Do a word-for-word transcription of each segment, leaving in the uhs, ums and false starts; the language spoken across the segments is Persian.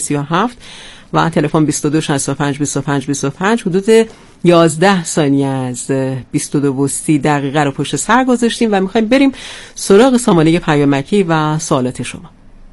سی و هفت و تلفن بیست و دو شصت و پنج بیست و پنج بیست و پنج. حدود یازده ثانیه از بیست و دو و سی دقیقه رو پشت سر گذاشتیم و میخوایم بریم سراغ سامانه پیامکی و سوالات شما.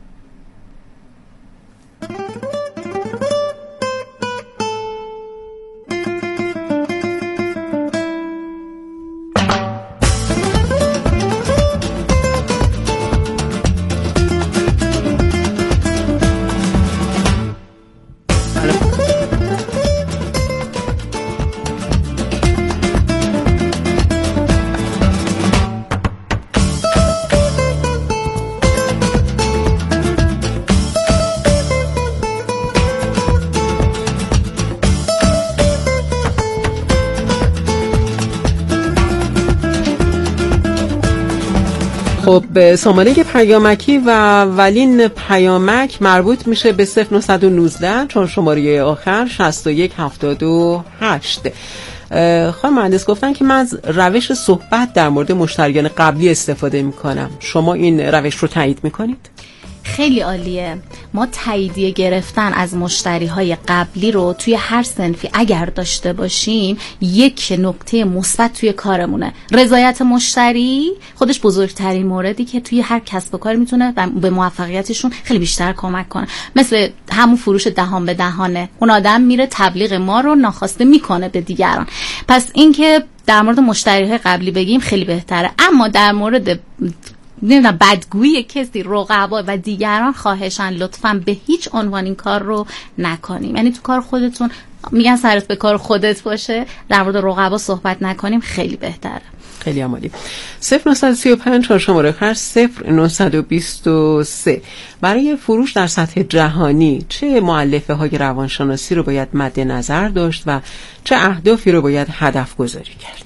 خب سامانه پیامکی و ولین پیامک مربوط میشه به صفر نهصد و نوزده چون شماره آخر شصت و یک هفتاد و هشت. خانم مهندس گفتن که من از روش صحبت در مورد مشتریان قبلی استفاده میکنم. شما این روش رو تایید میکنید؟ خیلی عالیه. ما تاییدیه گرفتن از مشتریهای قبلی رو توی هر صنفی اگر داشته باشیم یک نکته مثبت توی کارمونه. رضایت مشتری خودش بزرگترین موردی که توی هر کسب و کار میتونه به موفقیتشون خیلی بیشتر کمک کنه. مثل همون فروش دهان به دهانه، اون آدم میره تبلیغ ما رو ناخواسته میکنه به دیگران. پس اینکه در مورد مشتریهای قبلی بگیم خیلی بهتره، اما در مورد نمیدونم بدگویی کسی، رقبا و دیگران خواهشاً لطفاً به هیچ عنوان این کار رو نکنیم. یعنی تو کار خودتون، میگن سرت به کار خودت باشه، در مورد رقبا صحبت نکنیم، خیلی بهتره. خیلی عالی. صفر نهصد و سی و پنج چهار شماره خرج صفر نهصد و بیست و سه. برای فروش در سطح جهانی چه مؤلفه های روانشناسی رو باید مد نظر داشت و چه اهدافی رو باید هدف گذاری کرد؟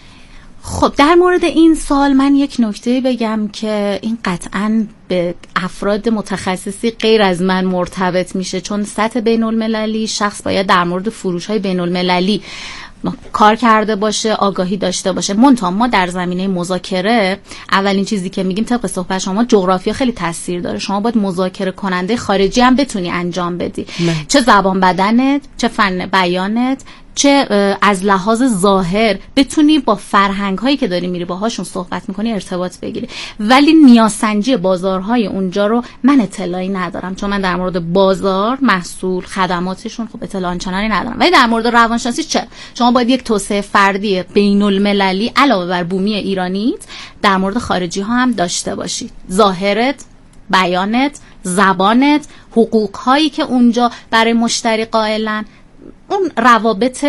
خب در مورد این سال من یک نکته بگم که این قطعاً به افراد متخصصی غیر از من مرتبط میشه، چون سطح بین المللی شخص باید در مورد فروش های بین المللی کار کرده باشه، آگاهی داشته باشه. منتها ما در زمینه مذاکره اولین چیزی که میگیم طبق صحبت شما جغرافیا خیلی تاثیر داره. شما باید مذاکره کننده خارجی هم بتونی انجام بدی، نه. چه زبان بدنت، چه فن بیانت، چه از لحاظ ظاهر بتونی با فرهنگ هایی که داری میری باهاشون صحبت میکنی ارتباط بگیری. ولی نیازسنجی بازارهای اونجا رو من اطلاعی ندارم، چون من در مورد بازار، محصول، خدماتشون خب اطلاع آنچنانی ندارم. ولی در مورد روانشناسی چه؟ شما باید یک توسعه فردی بین المللی علاوه بر بومی ایرانیت در مورد خارجی ها هم داشته باشید. ظاهرت، بیانت، زبانت، حقوق هایی که اونجا برای مشتری قائلن، اون روابط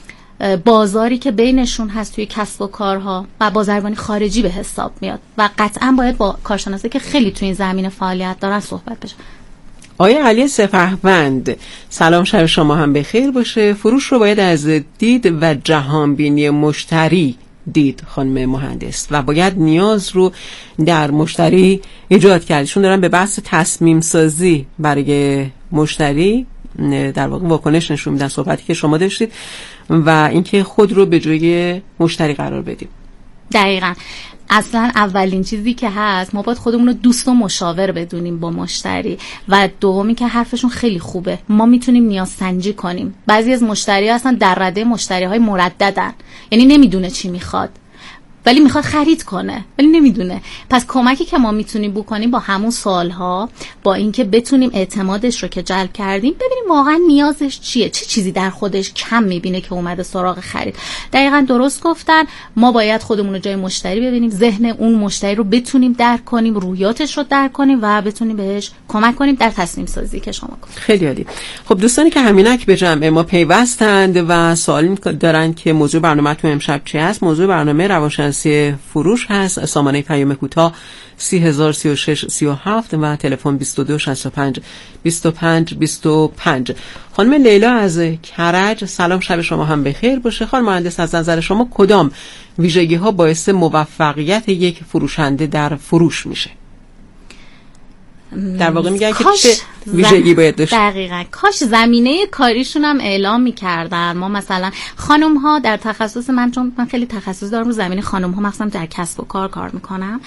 بازاری که بینشون هست توی کسب و کارها و بازرگانی خارجی به حساب میاد و قطعا باید با کارشناسایی که خیلی توی این زمینه فعالیت دارن صحبت بشه. آیا علی سپهبند، سلام، شب شما هم بخیر باشه. فروش رو باید از دید و جهانبینی مشتری دید خانم مهندس و باید نیاز رو در مشتری ایجاد کرد. چون دارن به بحث تصمیم سازی برای مشتری در واقع واکنش نشون میدن، صحبتی که شما داشتید، و اینکه خود رو به جای مشتری قرار بدیم. دقیقاً. اصلا اولین چیزی که هست ما باید خودمون رو دوست و مشاور بدونیم با مشتری، و دومی که حرفشون خیلی خوبه، ما میتونیم نیاز سنجی کنیم. بعضی از مشتری ها اصلا در رده مشتری های مرددن، یعنی نمیدونه چی میخواد ولی میخواد خرید کنه ولی نمیدونه. پس کمکی که ما میتونیم بکنیم با همون سوالها، با اینکه بتونیم اعتمادش رو که جلب کردیم ببینیم واقعا نیازش چیه، چه چی چیزی در خودش کم میبینه که اومده سراغ خرید. دقیقاً درست گفتن. ما باید خودمون رو جای مشتری ببینیم، ذهن اون مشتری رو بتونیم درک کنیم، روحیاتش رو درک کنیم و بتونیم بهش کمک کنیم در تصمیم سازی که شما گفتید. خیلی عالی. خب دوستانی که همینک به جمع ما پیوستند و سوال دارن که موضوع برنامه‌تون امشب چی است، موضوع برنامه روانشناسی فروش هست. سامانه پیام کوتاه سی هزار سی و شش سی و هفت و تلفن بیست و دو شصت و پنج بیست و پنج بیست و پنج. خانم لیلا از کرج، سلام، شب شما هم بخیر باشه. خانم مهندس، از نظر شما کدام ویژگی ها باعث موفقیت یک فروشنده در فروش میشه؟ در واقع میگن که چه ویژگی باید داشت. دقیقاً کاش زمینه کاریشون هم اعلام میکردن. ما مثلا خانم ها در تخصص من، چون من خیلی تخصص دارم رو زمینه خانم ها مثلا در کسب و کار کار میکنم،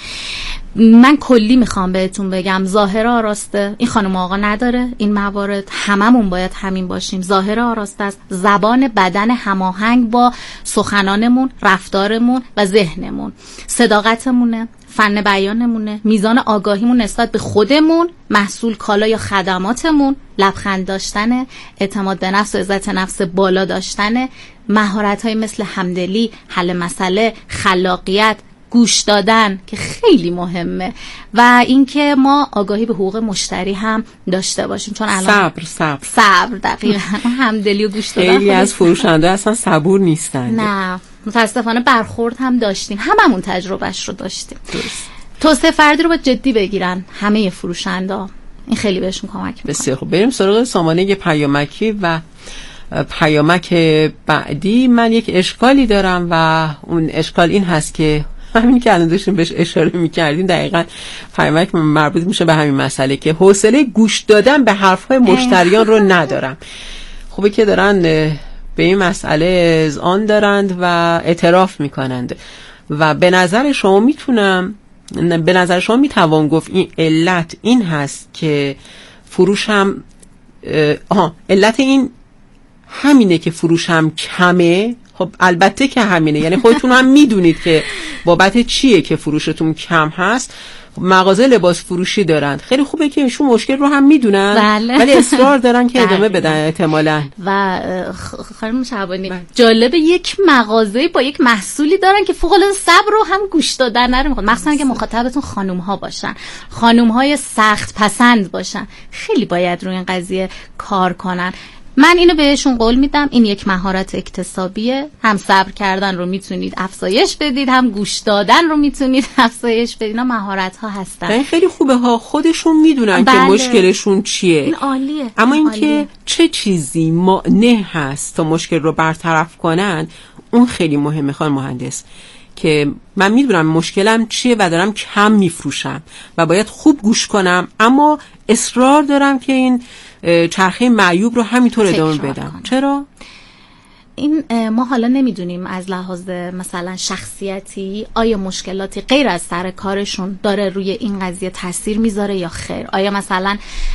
من کلی میخوام بهتون بگم ظاهر آراسته این خانم آقا نداره. این موارد هممون باید همین باشیم. ظاهر آراسته است، زبان بدن هماهنگ با سخنانمون، رفتارمون و ذهنمون، صداقتمونه، فن بیانمونه، میزان آگاهیمون نسبت به خودمون، محصول کالا یا خدماتمون، لبخند داشتن، اعتماد به نفس و عزت نفس بالا داشتن، مهارت‌های مثل همدلی، حل مسئله، خلاقیت، گوش دادن که خیلی مهمه، و اینکه ما آگاهی به حقوق مشتری هم داشته باشیم، چون الان صبر صبر صبر دقیقاً همدلی و گوش دادن. خیلی از فروشنده اصلا صبور نیستن. نه متاسفانه برخورد هم داشتیم، هممون تجربهش رو داشتیم. توسعه فردی رو باید جدی بگیرن همه فروشنده، این خیلی بهشون کمک میکنه. بسیار خوب، بریم سراغ سامانه پیامکی و پیامک بعدی. من یک اشکالی دارم و اون اشکال این هست که همین که الان داشتیم بهش اشاره میکردیم، دقیقاً پیامک مربوط میشه به همین مسئله که حوصله گوش دادن به حرفهای مشتریان رو ندارم. خوبه که دارن به این مسئله اذعان دارند و اعتراف میکنند و به نظر شما میتونم به نظر شما میتوان گفت این علت این هست که فروشم آها علت این همینه که فروشم کمه؟ خب البته که همینه، یعنی خودتون هم میدونید که بابت چیه که فروشتون کم هست. مغازه لباس فروشی دارند، خیلی خوبه که ایشون مشکل رو هم میدونن بله. ولی اصرار دارن که ادامه بدن احتمالاً. و خانم شعبانی جالب یک مغازه با یک محصولی دارن که فوق العاده صبر رو هم گوش دادن نره میخواد، مخصوصا که مخاطبتون خانم ها باشن، خانم های سخت پسند باشن، خیلی باید روی این قضیه کار کنن. من اینو بهشون قول میدم، این یک مهارت اکتسابیه، هم صبر کردن رو میتونید افزایش بدید، هم گوش دادن رو میتونید افزایش بدید. اینا مهارت ها هستن. این خیلی خوبه ها، خودشون میدونن بله. که مشکلشون چیه. این عالیه. اما این اینکه عالیه. چه چیزی مانع هست تا مشکل رو برطرف کنن، اون خیلی مهمه خانم مهندس، که من میدونم مشکلم چیه و دارم کم میفروشم و باید خوب گوش کنم، اما اصرار دارم که این چرخه معیوب رو همینطور ادامه بدم. کنم. چرا؟ این ما حالا نمیدونیم از لحاظ مثلا شخصیتی آیا مشکلاتی غیر از سر کارشون داره روی این قضیه تاثیر میذاره یا خیر. آیا مثلا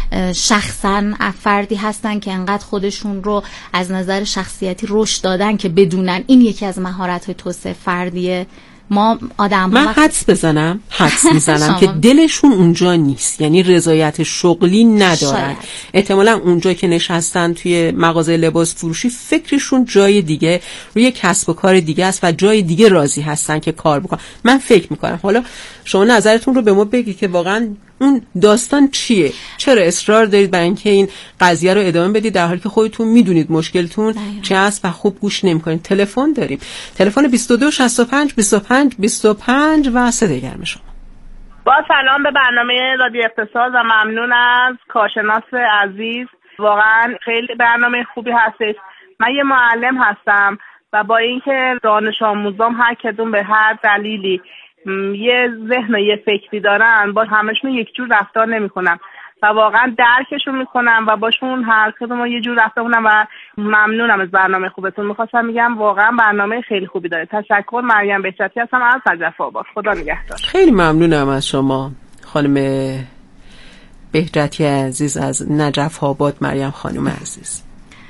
شخصا فردی هستن که انقدر خودشون رو از نظر شخصیتی رشد دادن که بدونن این یکی از مهارت‌های توسعه فردیه. ما آدم من حدس بزنم حدس میزنم که دلشون اونجا نیست، یعنی رضایت شغلی ندارن. احتمالا اونجا که نشستن توی مغازه لباس فروشی فکرشون جای دیگه، روی کسب و کار دیگه است و جای دیگه راضی هستن که کار بکنن. من فکر میکنم حالا شما نظرتون رو به ما بگید که واقعا اون داستان چیه؟ چرا اصرار دارید برای اینکه این قضیه رو ادامه بدید در حالی که خودتون میدونید مشکلتون چه است و خوب گوش نمی‌کنید؟ تلفن داریم، تلفن بیست و دو شصت و پنج بیست و پنج بیست و پنج و صدای گرم شما. با سلام به برنامه رادیو اقتصاد و ممنون از کارشناس عزیز، واقعا خیلی برنامه خوبی هستش. من یه معلم هستم و با اینکه دانش آموزام هر کدوم به هر دلیلی یه ذهن و یه فکری دارن، با همشون یک جور رفتار نمی‌کنم و واقعا درکشون میکنم و باشون هر کدوم یه جور رفتار کنم و ممنونم از برنامه خوبتون. می‌خواستم میگم واقعا برنامه خیلی خوبی داره. تشکر. مریم بهجتی هستم از نجف آباد. خدا نگهدار. خیلی ممنونم از شما خانم بهجتی عزیز از نجف آباد. مریم خانم عزیز،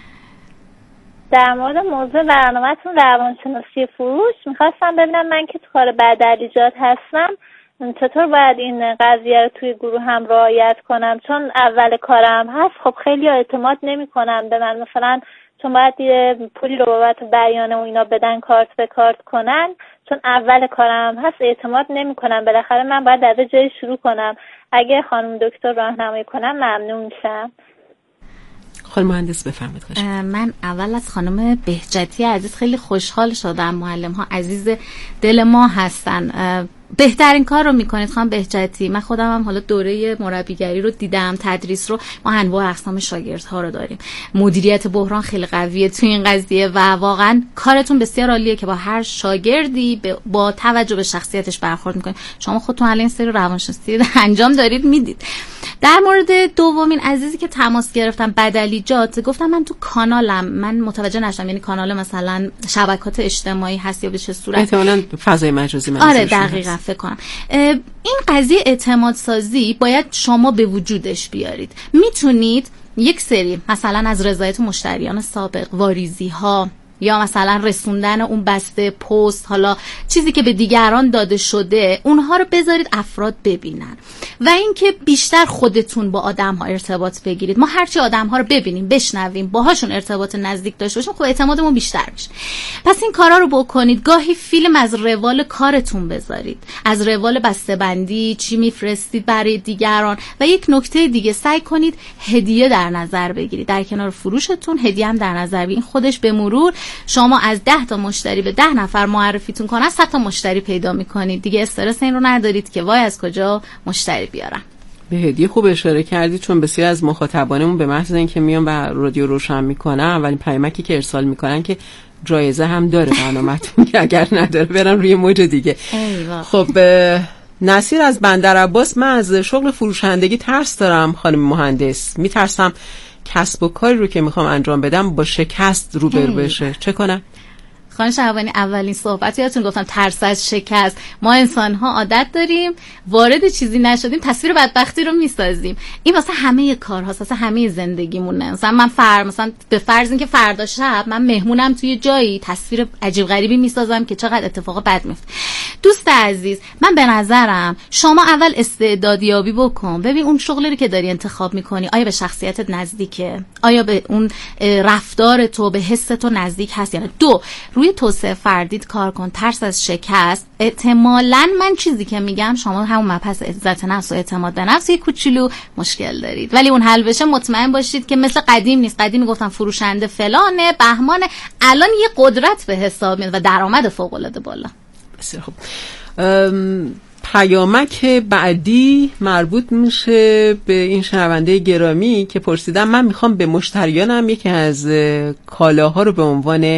در مورد موضوع برنامه‌تون روانشناسی فروش میخواستم ببینم، من که تو کار بدلیجات هستم چطور باید این قضیه رو توی گروه هم رعایت کنم، چون اول کارم هست. خب خیلی اعتماد نمی‌کنن به من، مثلا چون باید پولی رو بابت بیانه و اینا بدن، کارت به کارت کنن، چون اول کارم هست اعتماد نمی‌کنن. بالاخره من باید از جای شروع کنم. اگه خانم دکتر راهنمایی کنم ممنون میشم. خانم مهندس بفرمایید. من اول از خانم بهجتی عزیز خیلی خوشحال شدم. معلم ها عزیز دل ما هستن. بهترین کار رو میکنید خانم بهجتی. من خودم هم حالا دوره مربیگری رو دیدم، تدریس رو، ما انواع اقسام شاگردها رو داریم. مدیریت بحران خیلی قویه تو این قضیه و واقعا کارتون بسیار عالیه که با هر شاگردی با توجه به شخصیتش برخورد میکنید. شما خودتون الان سری روانشناسی انجام دارید میدید. در مورد دومین عزیزی که تماس گرفتم، بدلیجات، گفتم من تو کانالم، من متوجه نشدم یعنی کانال مثلا شبکات اجتماعی هست یا به چه صورت؟ احتمالاً فضای مجازی من. آره دقیقاً فکر کنم این قضیه اعتماد سازی باید شما به وجودش بیارید. میتونید یک سری مثلا از رضایت مشتریان سابق، واریزی ها یا مثلا رسوندن اون بسته پست، حالا چیزی که به دیگران داده شده، اونها رو بذارید افراد ببینن و اینکه بیشتر خودتون با آدم ها ارتباط بگیرید. ما هرچی آدم ها رو ببینیم، بشنویم، باهاشون ارتباط نزدیک داشته باشیم، خب اعتمادمون بیشتر میشه. پس این کارا رو بکنید. گاهی فیلم از روال کارتون بذارید، از روال بسته‌بندی چی میفرستید برای دیگران. و یک نکته دیگه، سعی کنید هدیه در نظر بگیرید در کنار فروشتون. هدیه هم در نظر بگیرید. خودش به مرور شما از ده تا مشتری به ده نفر معرفیتون کنن، صد تا مشتری پیدا میکنید. دیگه استرس این رو ندارید که وای از کجا مشتری بیارم. به هدیه خوب اشاره کردید، چون بسیار از مخاطبانمون به محض اینکه میان و رادیو روشن میکنن، اولین پیامکی که ارسال میکنن که جایزه هم داره برنامه‌تون که اگر نداره برن روی موج دیگه. خب نصیر از بندرعباس، من از شغل فروشندگی ترس دارم خانم مهندس. میترسم کسب و کاری رو که میخوام انجام بدم با شکست روبرو بشه، چه کنم؟ خانم شعبانی، اولین صحبت یادتون گفتم ترس از شکست. ما انسان ها عادت داریم وارد چیزی نشدیم تصویر بدبختی رو میسازیم. این واسه همه کارهاست، واسه همه زندگیمونه. مثلا من فر مثلا به فرض اینکه فردا شب من مهمونم توی جایی، تصویر عجیب غریبی میسازم که چقدر اتفاق بد میفته. دوست عزیز، من به نظرم شما اول استعدادیابی بکن. ببین اون شغلی که داری انتخاب میکنی آیا به شخصیتت نزدیکه؟ آیا به اون رفتار تو، به حس تو نزدیک هست یا نه؟ دو، روی توسعه فردیت کار کن. ترس از شکست احتمالاً، من چیزی که میگم شما همون مبحث عزت نفس و اعتماد به نفس یک کوچولو مشکل دارید، ولی اون حل بشه مطمئن باشید که مثل قدیم نیست. قدیم میگفتم فروشنده فلانه بهمانه، الان یه قدرت به حساب میاد و درآمد فوق العاده بالا. بسیار خوب. پیامک بعدی مربوط میشه به این شنونده گرامی که پرسیدم من میخوام به مشتریانم یکی از کالاها رو به عنوان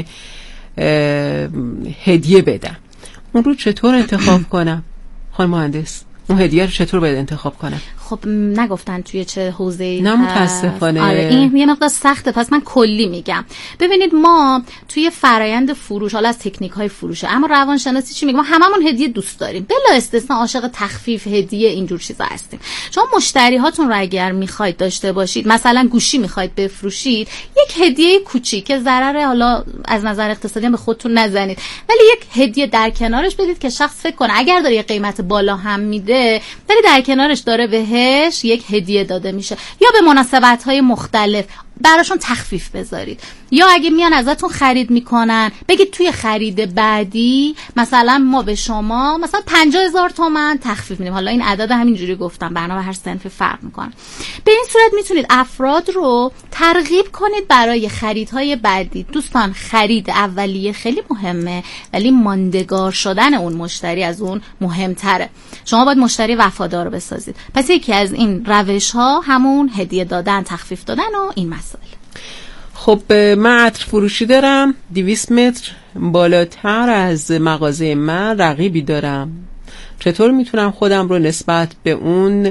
هدیه بدم، اون رو چطور انتخاب کنم خانم مهندس؟ اون هدیه رو چطور باید انتخاب کنم؟ خب نگفتن توی چه حوزه‌ای؟ نه متاسفانه. آره این یه مقدار سخته، پس من کلی میگم. ببینید ما توی فرایند فروش، حالا از تکنیک‌های فروشه، اما روانشناسی چی میگه؟ ما هممون هدیه دوست داریم، بلا استثنا عاشق تخفیف، هدیه، اینجور چیزا هستیم. شما مشتری هاتون رو اگر میخواید داشته باشید، مثلا گوشی میخواید بفروشید، یک هدیه کوچیک که ضرر حالا از نظر اقتصادی هم به خودتون نزنید، ولی یک هدیه در کنارش بدید که شخص فکر کنه اگر داره یه قیمت بالا هم میده، ولی در کنارش داره به یک هدیه داده میشه. یا به مناسبت‌های مختلف براشون تخفیف بذارید، یا اگه میان ازتون خرید میکنن بگید توی خرید بعدی مثلا ما به شما مثلا پنجاه هزار تومان تخفیف میدیم. حالا این عدد همینجوری گفتم، برنامه هر صنف فرق میکنه. به این صورت میتونید افراد رو ترغیب کنید برای خریدهای بعدی. دوستان خرید اولیه خیلی مهمه، ولی ماندگار شدن اون مشتری از اون مهمتره. شما باید مشتری وفادار بسازید. پس یکی از این روش ها همون هدیه دادن، تخفیف دادن و این مسائل. خب من عطر فروشی دارم، دویست متر بالاتر از مغازه من رقیبی دارم. چطور میتونم خودم رو نسبت به اون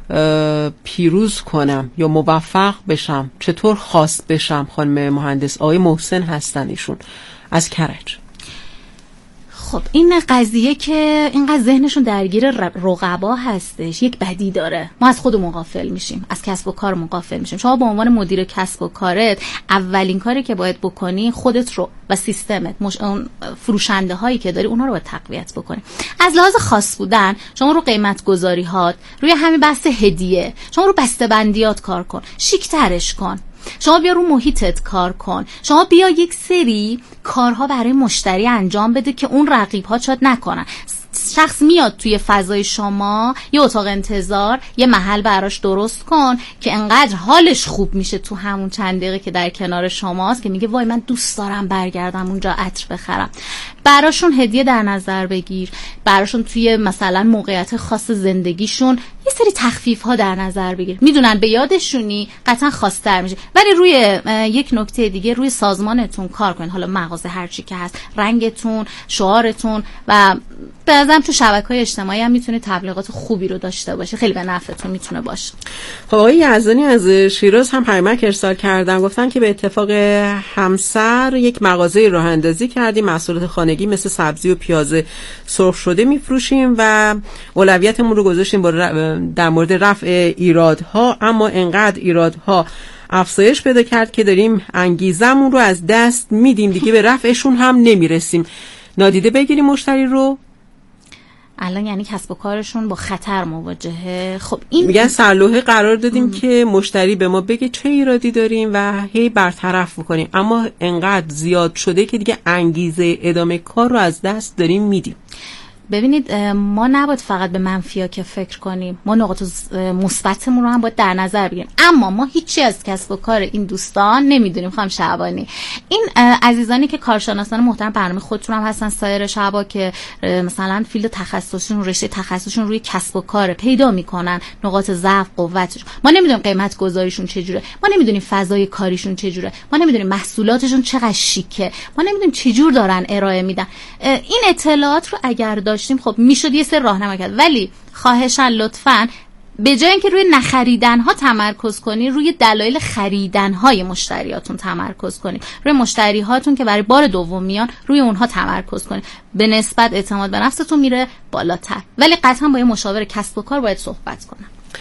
پیروز کنم یا موفق بشم؟ چطور خاص بشم خانم مهندس؟ آقای محسن هستن ایشون از کرج. خب این قضیه که اینقدر ذهنشون درگیر رقبا هستش یک بدی داره. ما از خودمون غافل میشیم، از کسب و کارمون غافل میشیم. شما به عنوان مدیر کسب و کارت اولین کاری که باید بکنی خودت رو و سیستمت، مش... اون فروشنده هایی که داری اونا رو باید تقویت بکنی. از لحاظ خاص بودن شما رو قیمت گذاری هات، روی همین بحث هدیه، شما رو بسته بندیات کار کن، شیک ترش کن. شما بیا رو محیطت کار کن. شما بیا یک سری کارها برای مشتری انجام بده که اون رقیب ها شاید نکنن. شخص میاد توی فضای شما، یه اتاق انتظار، یه محل براش درست کن که انقدر حالش خوب میشه تو همون چند دقیقه که در کنار شماست که میگه وای من دوست دارم برگردم اونجا عطر بخرم. براشون هدیه در نظر بگیر، براشون توی مثلا موقعیت خاص زندگیشون یه سری تخفیف ها در نظر بگیر. میدونن به یادشونی قطعا خواستر میشه. ولی روی یک نکته دیگه، روی سازمانتون کار کنین، حالا مغازه هر چی که هست، رنگتون، شعارتون و به نظرم تو شبکه‌های اجتماعی هم میتونه تبلیغات خوبی رو داشته باشه، خیلی به نفعتون میتونه باشه. خب آقای یزدانی از شیراز هم پیامک ارسال کردن، گفتن که به اتفاق همسر یک مغازه راه اندازی کردیم، محصولات خانگی مثل سبزی و پیاز سرخ شده میفروشیم و اولویتمون رو گذاشتیم در مورد رفع ایرادها، اما انقدر ایرادها افزایش پیدا کرد که داریم انگیزمون رو از دست میدیم، دیگه به رفعشون هم نمیرسیم. نادیده بگیریم مشتری رو. الان یعنی کسب و کارشون با خطر مواجهه. خب این میگن سرلوحه قرار دادیم ام. که مشتری به ما بگه چه ایرادی داریم و هی برطرف میکنیم، اما انقدر زیاد شده که دیگه انگیزه ادامه کار رو از دست داریم میدیم. ببینید ما نباید فقط به منفیا که فکر کنیم، ما نقاط مثبتمون رو هم باید در نظر بگیریم. اما ما هیچی از کسب و کار این دوستان نمیدونیم. خانم شعبانی، این عزیزانی که کارشناسان محترم برنامه خودتون هم هستن، سایر شعبا که مثلا فیلد تخصصشون، رشته تخصصشون روی کسب و کار پیدا میکنن، نقاط ضعف، قوتش، ما نمیدونیم قیمت گذاریشون چجوره، ما نمیدونیم فضای کاریشون چجوره، ما نمیدونیم محصولاتشون چقدر شیکه، ما نمیدونیم چجور دارن ارائه میدن. این اطلاعات رو اگر داشتیم خب میشد یه سر راهنمایی کرد. ولی خواهشاً لطفاً به جای اینکه روی نخریدن ها تمرکز کنی، روی دلایل خریدن های مشتریاتون تمرکز کنید. روی مشتری هاتون که برای بار دوم میان، روی اونها تمرکز کنید. به نسبت اعتماد به نفستون میره بالاتر. ولی قطعا با یه مشاور کسب و کار باید صحبت کنم.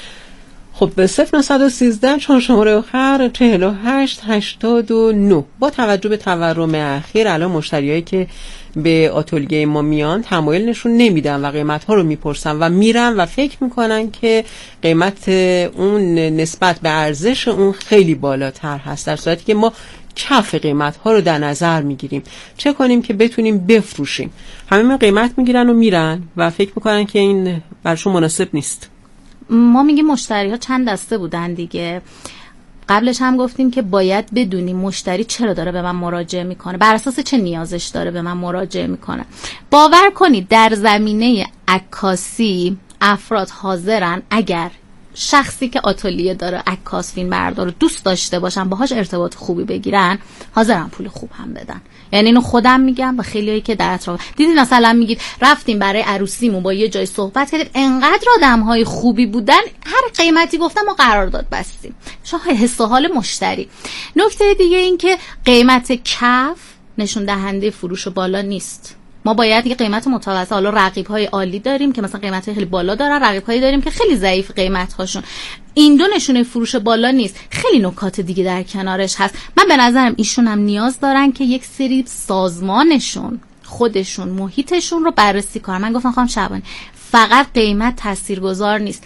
خب به صفر نهصد و سیزده چون شماره آخر چهل و هشت هشتاد و نه. با توجه به تورم اخیر الان مشتریایی که به آتلیه ما میان تمایل نشون نمیدن و قیمت ها رو میپرسن و میرن و فکر میکنن که قیمت اون نسبت به ارزش اون خیلی بالاتر هست، در صورتی که ما کف قیمت ها رو در نظر میگیریم. چه کنیم که بتونیم بفروشیم؟ همه قیمت میگیرن و میرن و فکر میکنن که این برشون مناسب نیست. ما میگیم مشتری ها چند دسته بودن دیگه. قبلش هم گفتیم که باید بدونیم مشتری چرا داره به من مراجعه میکنه، بر اساس چه نیازش داره به من مراجعه میکنه. باور کنید در زمینه عکاسی افراد حاضرن اگر شخصی که آتلیه داره، عکاس، فیلم بردار، دوست داشته باشن، باهاش ارتباط خوبی بگیرن، حاضرن پول خوب هم بدن. یعنی اینو خودم میگم و خیلیایی که در اطراف دیدید، مثلا میگید رفتیم برای عروسیمون با یه جای صحبت کردیم، انقدر آدم‌های خوبی بودن، هر قیمتی گفتم ما قرارداد بستیم. شما حس و حال مشتری. نکته دیگه این که قیمت کف نشون دهنده فروش بالا نیست. ما باید یه قیمت متوسط، حالا رقیب‌های عالی داریم که مثلا قیمت‌های خیلی بالا دارن، رقیب‌هایی داریم که خیلی ضعیف قیمت‌هاشون. این دو نشونه فروش بالا نیست، خیلی نکات دیگه در کنارش هست. من به نظرم ایشون هم نیاز دارن که یک سری سازمانشون، خودشون، محیطشون رو بررسی کنن. من گفتم خانم شعبانی فقط قیمت تاثیرگذار نیست.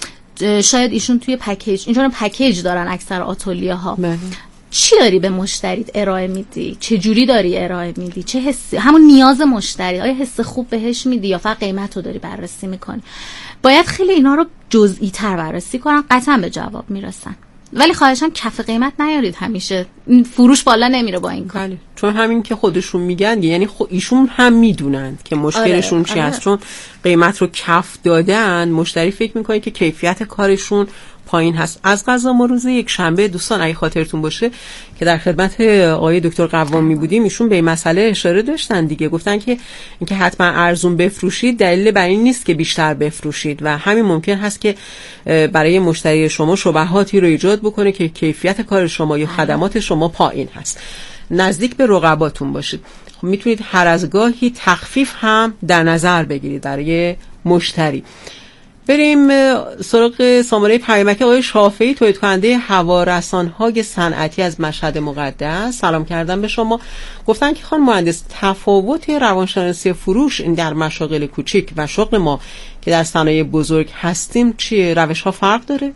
شاید ایشون توی پکیج، اینجوری پکیج دارن اکثر آتلیه‌ها. چی داری به مشتریت ارائه میدی؟ چه جوری داری ارائه میدی؟ چه حسی؟ همون نیاز مشتری، آیا حس خوب بهش میدی یا فقط قیمت رو داری بررسی میکنی؟ باید خیلی اینا رو جزئی تر بررسی کنن، قطعا به جواب میرسن. ولی خواهشاً کف قیمت نیارید، همیشه فروش بالا نمیره با این کار. چون همین که خودشون میگن، یعنی خود ایشون هم میدونن که مشکلشون آره، چی آره. هست. چون قیمت رو کف دادن، مشتری فکر میکنه که کیفیت کارشون پایین هست. از قضا ما روز یک شنبه دوستان اگه خاطرتون باشه که در خدمت آقای دکتر قوامی بودیم، ایشون به این مسئله اشاره داشتن دیگه. گفتن که اینکه حتما ارزون بفروشید دلیل بر این نیست که بیشتر بفروشید و همین ممکن هست که برای مشتری شما شبهاتی رو ایجاد بکنه که کیفیت کار شما یا خدمات شما پایین هست. نزدیک به رقباتون باشید. خب میتونید هر از گاهی تخفیف هم در نظر بگیرید برای مشتری. بریم سراغ سامانه پیامک آقای شافعی، تولید کننده هوارسان‌های صنعتی از مشهد مقدس. سلام کردم به شما. گفتن که خانم مهندس تفاوت روانشناسی فروش در مشاغل کوچیک و شغل ما که در صنایع بزرگ هستیم چیه؟ روش‌ها فرق داره؟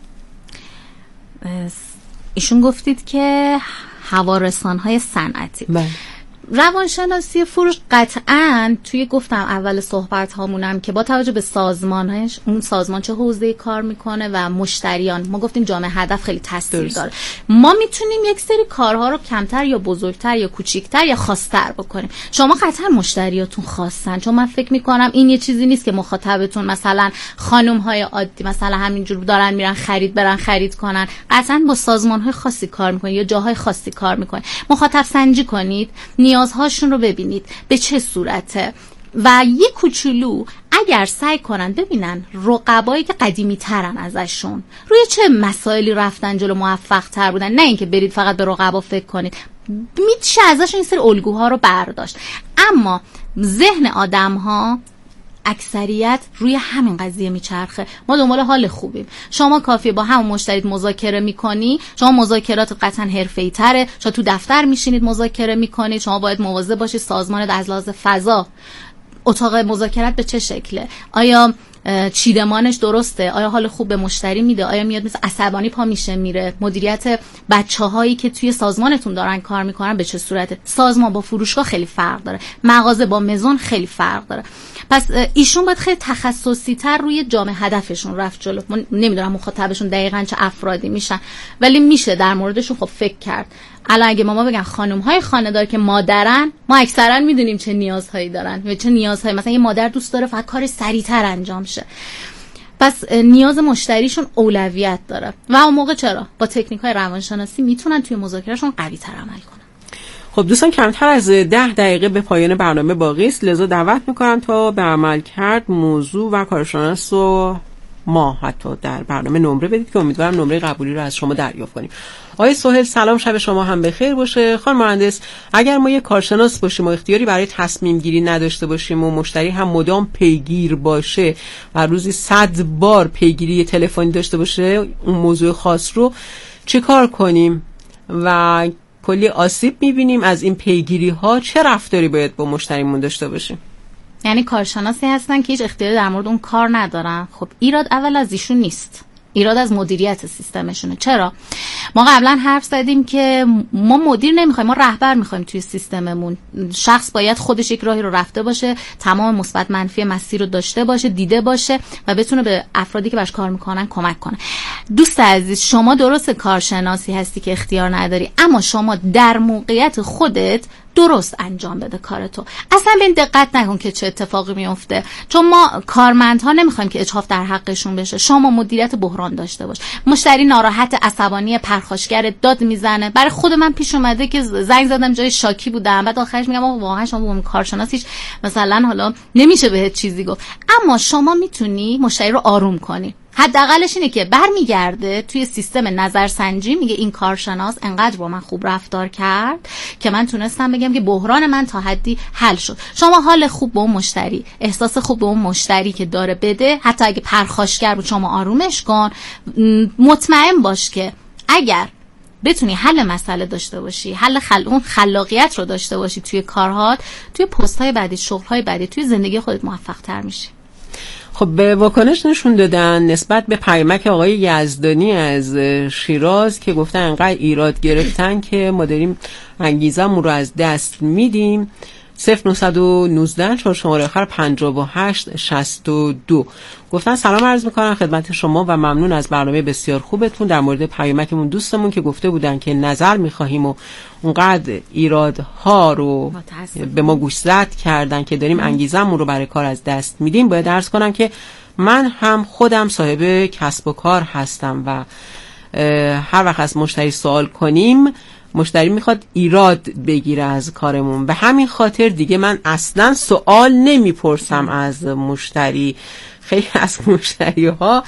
ایشون گفتید که هوارسان‌های صنعتی. من. روانشناسی فروش قطعاً توی گفتم اول صحبت هامونم که با توجه به سازمانش، اون سازمان چه حوزه‌ای کار میکنه و مشتریان، ما گفتیم جامعه هدف خیلی تاثیر داره. ما میتونیم یک سری کارها رو کمتر یا بزرگتر یا کوچیکتر یا خاص‌تر بکنیم. شما قطعاً مشتریاتون خاصن، چون من فکر میکنم این یه چیزی نیست که مخاطبتون مثلا خانم‌های عادی مثلا همینجور دارن میرن خرید برن خرید کنن. قطعاً با سازمان‌های خاصی کار میکنید یا جاهای خاصی کار میکنید. مخاطب سنجی کنید، نیازهاشون رو ببینید به چه صورته و یه کوچولو اگر سعی کنن ببینن رقبایی که قدیمی ترن ازشون روی چه مسائلی رفتن جلو موفق تر بودن، نه اینکه برید فقط به رقبا فکر کنید، میشه ازشون این سری الگوها رو برداشت. اما ذهن آدم ها اکثریت روی همین قضیه میچرخه. ما دنبال حال خوبیم. شما کافیه با همون مشتریت مذاکره میکنی، شما مذاکرات قطعا حرفه‌ای تره، شما تو دفتر میشینید مذاکره میکنید، شما باید مواظب باشید سازمانت از لحاظ فضا اتاق مذاکرات به چه شکله، آیا چیدمانش درسته، آیا حال خوب به مشتری میده، آیا میاد مثل عصبانی پا میشه میره، مدیریت بچه‌هایی که توی سازمانتون دارن کار میکنن به چه صورته. سازمان با فروشگاه خیلی فرق داره، مغازه با مزون خیلی فرق داره. پس ایشون باید خیلی تخصصی تر روی جامعه هدفشون رفت جلو. من نمیدونم مخاطبشون دقیقاً چه افرادی میشن، ولی میشه در موردشون خب فکر کرد. الان اگه ماما بگن خانم‌های خانه‌دار که مادرن، ما اکثرا میدونیم چه نیازهایی دارن و چه نیازهایی، مثلا یه مادر دوست داره فقط کار سریع‌تر انجام شه، پس نیاز مشتریشون اولویت داره و اون موقع چرا با تکنیک‌های روانشناسی میتونن توی مذاکرهشون قوی‌تر عمل کنن. خب دوستان، کمتر از ده دقیقه به پایان برنامه باقی است، لذا دعوت میکنم تا به عمل کرد موضوع و کارشناس و ما حتی در برنامه نمره بدید که امیدوارم نمره قبولی رو از شما دریافت کنیم. آقای سهیل سلام، شب شما هم بخیر باشه. خانم مهندس، اگر ما یک کارشناس باشیم و اختیاری برای تصمیم گیری نداشته باشیم و مشتری هم مدام پیگیر باشه و روزی صد بار پیگیری تلفنی داشته باشه اون موضوع خاص رو، چه کار کنیم و کلی آسیب میبینیم از این پیگیری ها؟ چه رفتاری باید با مشتریمون داشته باشیم؟ یعنی کارشناسی هستن که هیچ اختیاری در مورد اون کار ندارن. خب ایراد اول از ایشون نیست، ایراد از مدیریت سیستمشونه. چرا؟ ما قبلا حرف زدیم که ما مدیر نمیخوایم، ما رهبر میخوایم توی سیستممون. شخص باید خودش یک راهی رو رفته باشه، تمام مثبت منفی مسیر رو داشته باشه، دیده باشه و بتونه به افرادی که باش کار میکنن کمک کنه. دوست عزیز، شما درست کارشناسی هستی که اختیار نداری، اما شما در موقعیت خودت درست انجام بده کارتو. اصلا به این دقت نکن که چه اتفاقی میفته، چون ما کارمندها نمیخوایم که اجحاف در حقشون بشه. شما مدیریت بحران داشته باش. مشتری ناراحت، عصبانی، پرخاشگر، داد میزنه. برای خود من پیش اومده که زنگ زدم جای شاکی بودم، بعد آخرش میگم واقعا شما با کارشناسیش مثلا حالا نمیشه بهت چیزی گفت، اما شما میتونی مشتری رو آروم کنی. حداقلش اینه که برمیگرده توی سیستم نظرسنجی، میگه این کارشناس انقدر با من خوب رفتار کرد که من تونستم بگم که بحران من تا حدی حل شد. شما حال خوب به اون مشتری، احساس خوب به اون مشتری که داره بده، حتی اگه پرخاشگر بود شما آرومش کن. مطمئن باش که اگر بتونی حل مسئله داشته باشی، حل خل... اون خلاقیت رو داشته باشی توی کارهات، توی پست‌های بعدی، شغل‌های بعدی، توی زندگی خودت موفق‌تر میشی. خب به واکنش نشون دادن نسبت به پیامک آقای یزدانی از شیراز که گفتن انقدر ایراد گرفتن که ما داریم انگیزمون رو از دست میدیم. صفر نهصد و نوزده چهار شماره آخر پنجاه و هشت شصت و دو گفتن سلام عرض میکنم خدمت شما و ممنون از برنامه بسیار خوبتون. در مورد پیامکمون دوستمون که گفته بودن که نظر میخواهیم و اونقدر ایرادها رو به ما گوشزد کردن که داریم انگیزمون رو برای کار از دست میدیم، باید عرض کنم که من هم خودم صاحب کسب و کار هستم و هر وقت از مشتری سوال کنیم مشتری میخواد ایراد بگیره از کارمون. به همین خاطر دیگه من اصلا سوال نمیپرسم از مشتری. خیلی از مشتری ها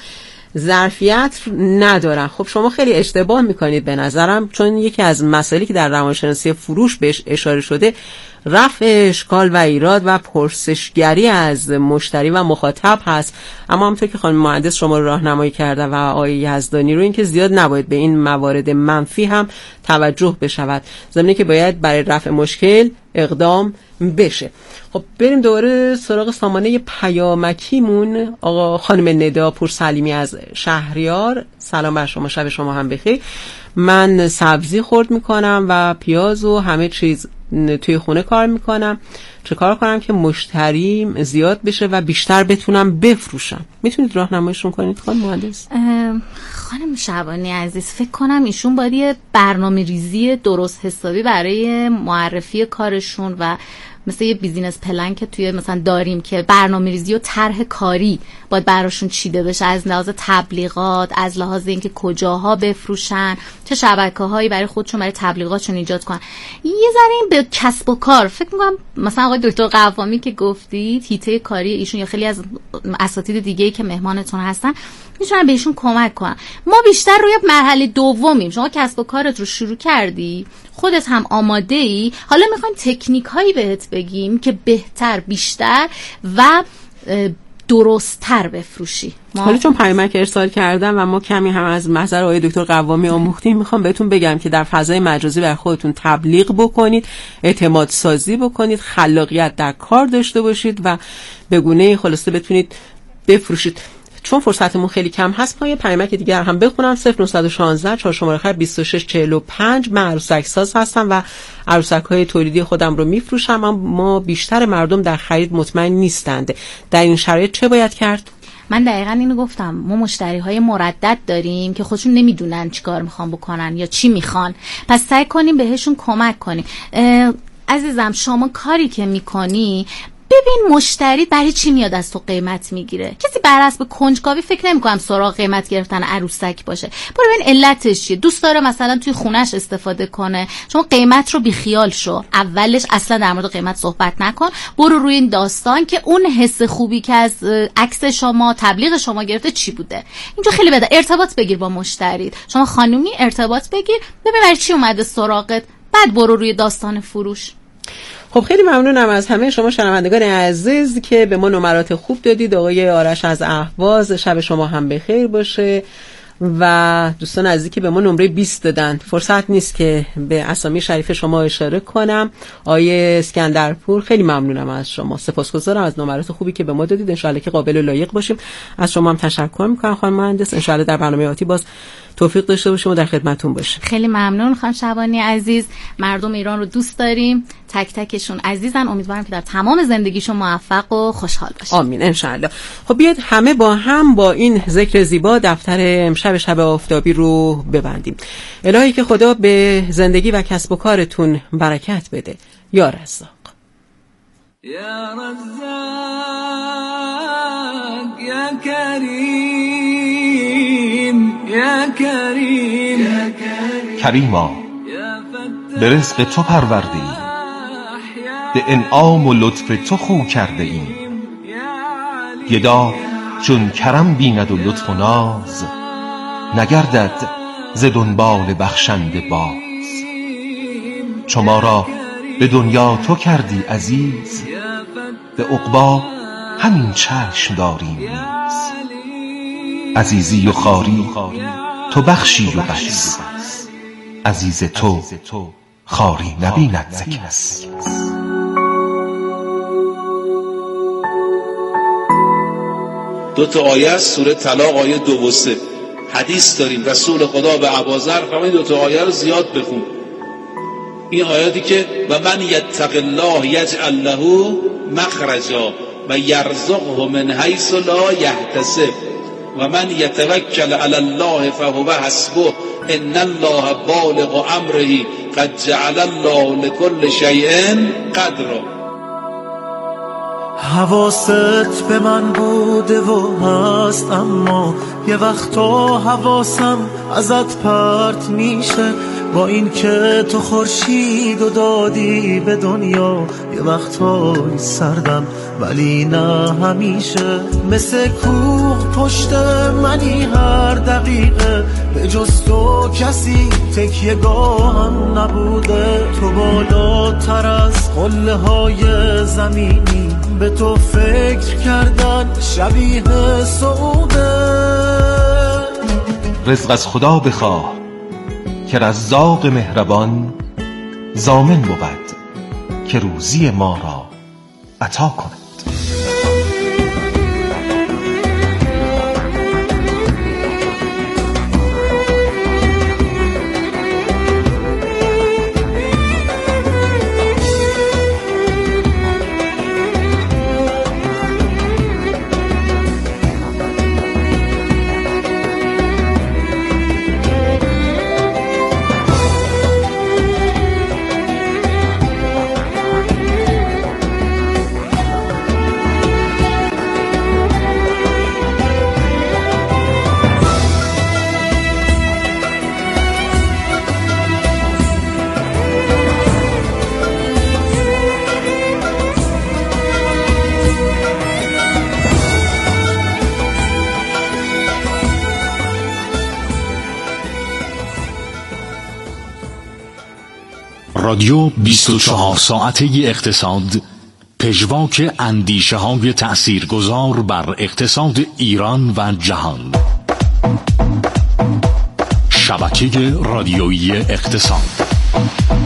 ظرفیت ندارن. خب شما خیلی اشتباه میکنید به نظرم، چون یکی از مسائلی که در روانشناسی فروش بهش اشاره شده رفع اشکال و ایراد و پرسشگری از مشتری و مخاطب هست. اما همونطور که خانم مهندس شما رو راهنمایی کرده و آقای یزدانی رو، این که زیاد نباید به این موارد منفی هم توجه بشود، ضمن که باید برای رفع مشکل اقدام بشه. خب بریم دوباره سراغ سامانه پیامکیمون. آقا خانم ندا پور سلیمی از شهریار، سلام بر شما، شب شما هم بخیر. من سبزی خورد میکنم و پیاز و همه چیز توی خونه کار میکنم، چه کار کنم که مشتریم زیاد بشه و بیشتر بتونم بفروشم؟ میتونید راهنماییشون کنید خانم مهندس؟ خانم شعبانی عزیز، فکر کنم ایشون باید یه برنامه ریزی درست حسابی برای معرفی کارشون و مثل یه بیزینس پلن که توی مثلا داریم که برنامه ریزی و طرح کاری باید براشون چیده بشه، از لحاظ تبلیغات، از لحاظ اینکه کجاها بفروشن، چه شبکه‌هایی برای خودشون برای تبلیغاتشون ایجاد کنن. یه ذره این به کسب و کار فکر می‌کنم، مثلا آقای دکتر قوامی که گفتید هیته کاری ایشون یا خیلی از اساتید دیگه‌ای که مهمانتون هستن میتونن بهشون کمک کنن. ما بیشتر روی مرحله دومیم. شما کسب و کارت رو شروع کردی، خودت هم آماده ای، حالا میخوایم تکنیک هایی بهت بگیم که بهتر، بیشتر و درست‌تر بفروشی. حالا چون پیامک ارسال کردم و ما کمی هم از محضر آقای دکتر قوامی آموختیم، میخوام بهتون بگم که در فضای مجازی بر خودتون تبلیغ بکنید، اعتماد سازی بکنید، خلاقیت در کار داشته باشید و به گونه‌ای خلاصه بتونید بفروشید. چون فرصتمون خیلی کم هست، ما یه پیامک دیگر هم بخونم. صفر نه یک شش چهار شماره خط بیست و شش چهل و پنج. من عروسک ساز هستم و عروسک‌های تولیدی خودم رو میفروشم، اما بیشتر مردم در خرید مطمئن نیستند. در این شرایط چه باید کرد؟ من دقیقاً اینو گفتم. ما مشتری‌های مردد داریم که خودشون نمیدونن چیکار میخوان بکنن یا چی میخوان، پس سعی کنیم بهشون کمک کنیم. عزیزم، شما کاری که میکنی، ببین مشتری برای چی میاد از تو قیمت میگیره. کسی بر حسب کنجکاوی فکر نمی‌کنم سراغ قیمت گرفتن عروسک باشه. برو ببین علتش چیه. دوست داره مثلا توی خونش استفاده کنه، شما قیمت رو بیخیال شو. اولش اصلا در مورد قیمت صحبت نکن، برو روی این داستان که اون حس خوبی که از عکس شما، تبلیغ شما گرفته چی بوده. اینجا خیلی بده. ارتباط بگیر با مشتریت. شما خانومی ارتباط بگیر، ببین برای چی اومده سراغت، بعد برو روی داستان فروش. خب خیلی ممنونم از همه شما شنوندگان عزیز که به ما نمرات خوب دادید. آقای آرش از اهواز، شب شما هم بخیر باشه. و دوستان عزیزی که به ما نمره بیست دادن، فرصت نیست که به اسامی شریف شما اشاره کنم. آقای اسکندرپور، خیلی ممنونم از شما، سپاسگزارم از نمرات خوبی که به ما دادید. انشالله که قابل و لایق باشیم. از شما هم تشکر میکنم خانم مهندس. انشالله در برنامه آتی باز توفیق داشته باشیم و در خدمتتون باشیم. خیلی ممنون خانم شعبانی عزیز. مردم ایران رو دوست داریم، تک تکشون عزیزن. امیدوارم که در تمام زندگیشون موفق و خوشحال باشن. آمین انشالله. خب بیاید همه با هم با این ذکر زیبا دفتر امشب شب آفتابی رو ببندیم. الهی که خدا به زندگی و کسب و کارتون برکت بده. یا رزاق، یا رزاق، یا کریم، یا کریم، کریما، به رزق تو پرورده ایم، به انعام و لطف تو خو کرده ایم. گدا چون کرم بیند و لطف و ناز، نگردد ز دنبال بخشنده باز. چو ما را به دنیا تو کردی عزیز، به عقبی همین چشم داریم نیز. عزیزی و خواری تو بخشی و بس، عزیز تو خواری نبیند ز کس. دو تا آیه از سوره طلاق، آیه دو و سه. حدیث داریم رسول خدا به ابوذر فرمود دو تا آیه رو زیاد بخون. این آیاتی که و من یتق الله یجعل له مخرجا و یرزقه من حیث لا یحتسب و من یتوکل علی الله فهو حسبه ان الله بالغ امره قد جعل الله لكل شیء قدرا. حواست به من بوده و هست، اما یه وقتا حواسم ازت پرت میشه. با این که تو خورشید و دادی به دنیا، یه وقتا سردم ولی نه همیشه. مثل کوه پشت منی هر دقیقه، به جز تو کسی تکیه گاهم نبوده. تو بالاتر از قله های زمینی، به تو فکر کردن شبیه سعوده. رزق از خدا بخواه که رزاق مهربان، ضامن بود که روزی ما را عطا کند. رادیو بیست و چهار ساعته اقتصاد، پژواک اندیشه های تأثیرگذار بر اقتصاد ایران و جهان. شبکه رادیویی اقتصاد.